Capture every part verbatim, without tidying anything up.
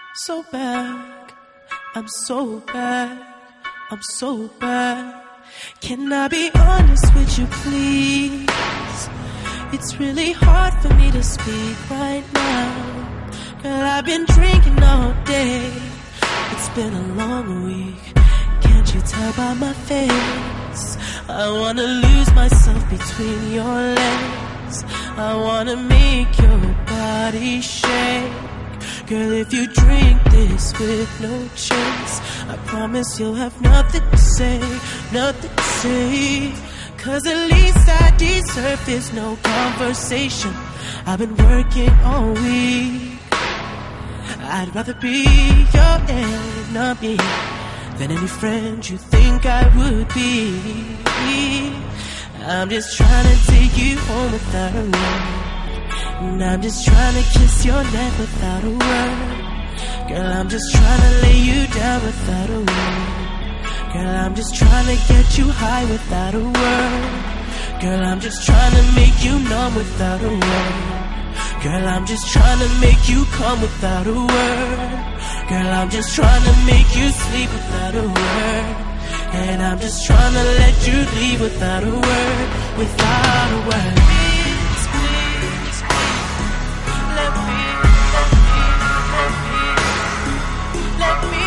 so bad, I'm so bad, I'm so bad. Can I be honest with you, please? It's really hard for me to speak right now. Girl, I've been drinking all day. It's been a long week. Can't you tell by my face? I wanna lose myself between your legs. I wanna make your body shake. Girl, if you drink this with no chase, I promise you'll have nothing to say, nothing to say. Cause the least I deserve is no conversation. I've been working all week. I'd rather be your enemy than any friend you think I would be. I'm just trying to take you home without a word. And I'm just trying to kiss your neck without a word. Girl, I'm just trying to lay you down without a word. Girl, I'm just trying to get you high without a word. Girl, I'm just trying to make you numb without a word. Girl, I'm just trying to make you come without a word. Girl, I'm just trying to make you sleep without a word. And I'm just trying to let you leave without a word, without a word. Please, please, please, let me, let me, let me, let me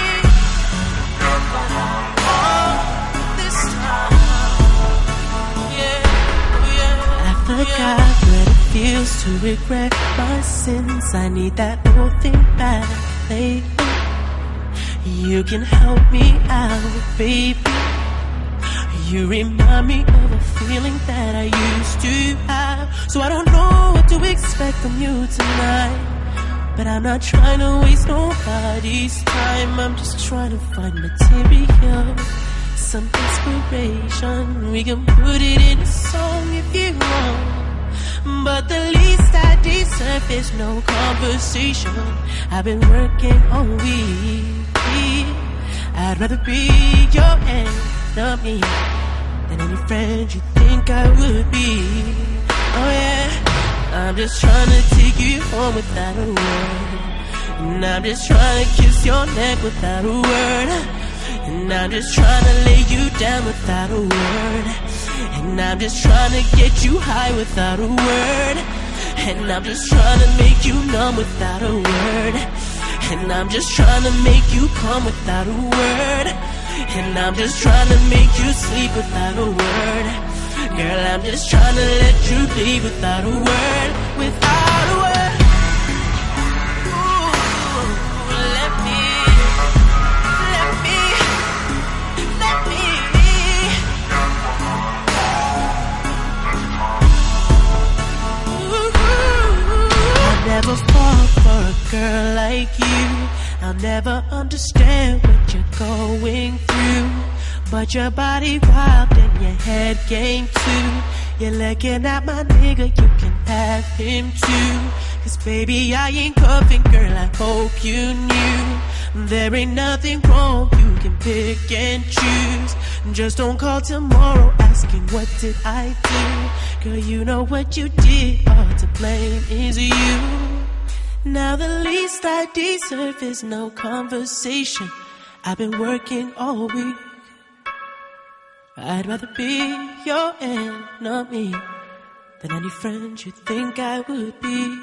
all this time. Yeah, yeah. I forgot what it feels to regret my sins. I need that old thing back lately. You can help me out, baby. You remind me of a feeling that I used to have. So I don't know what to expect from you tonight, but I'm not trying to waste nobody's time. I'm just trying to find material, some inspiration. We can put it in a song if you want, but the least I deserve is no conversation. I've been working all week. I'd rather be your enemy than any friend you think I would be. Oh yeah, I'm just trying to take you home without a word. And I'm just trying to kiss your neck without a word. And I'm just trying to lay you down without a word. And I'm just trying to get you high without a word. And I'm just trying to make you numb without a word. And I'm just trying to make you come without a word. And I'm just trying to make you sleep without a word. Girl, I'm just trying to let you leave without a word, without a word. Ooh, let me, let me, let me. Ooh, I'll never fall for a girl like you. I'll never understand what you're going through, but your body wild and your head game too. You're looking at my nigga, you can have him too. Cause baby, I ain't cuffing, girl, I hope you knew. There ain't nothing wrong, you can pick and choose. Just don't call tomorrow asking what did I do. Girl, you know what you did, all to blame is you. Now the least I deserve is no conversation. I've been working all week. I'd rather be your enemy than any friend you think I would be.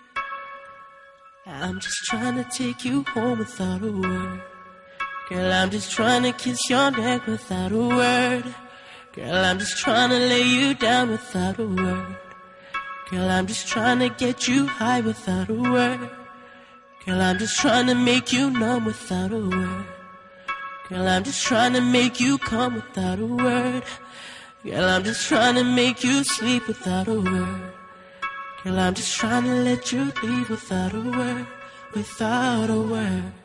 I'm just trying to take you home without a word. Girl, I'm just trying to kiss your neck without a word. Girl, I'm just trying to lay you down without a word. Girl, I'm just trying to get you high without a word. Girl, I'm just trying to make you numb without a word. Girl, I'm just trying to make you come without a word. Girl, I'm just trying to make you sleep without a word. Girl, I'm just trying to let you leave without a word, without a word.